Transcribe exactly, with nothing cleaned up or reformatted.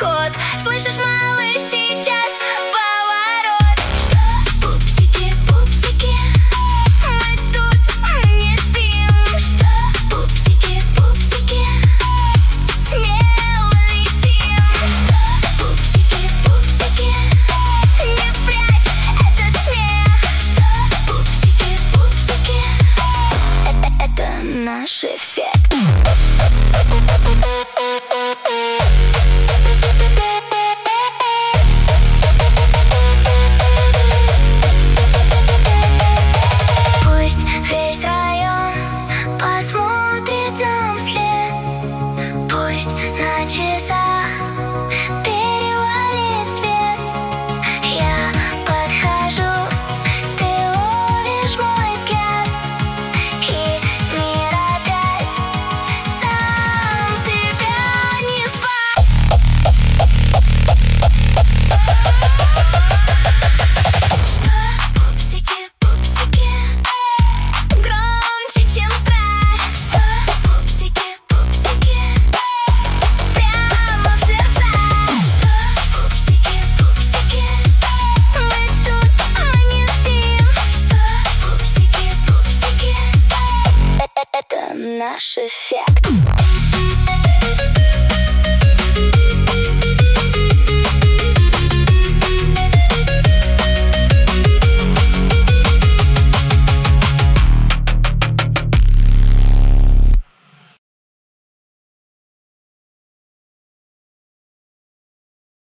ход. Слышишь, малыш, сейчас поворот. Что? Пупсики, пупсики, мы тут, мы не спим. Что? Пупсики, пупсики, смело летим. Что? Пупсики, пупсики, не прячь этот смех. Что? Пупсики, пупсики, это, это наш эффект. На часах перевалит свет. Я подхожу, ты ловишь мой взгляд, и мир опять сам себя не спать. Что? Пупсики, пупсики, громче, чем страх. Что? Пупсики, пупсики, наш эффект.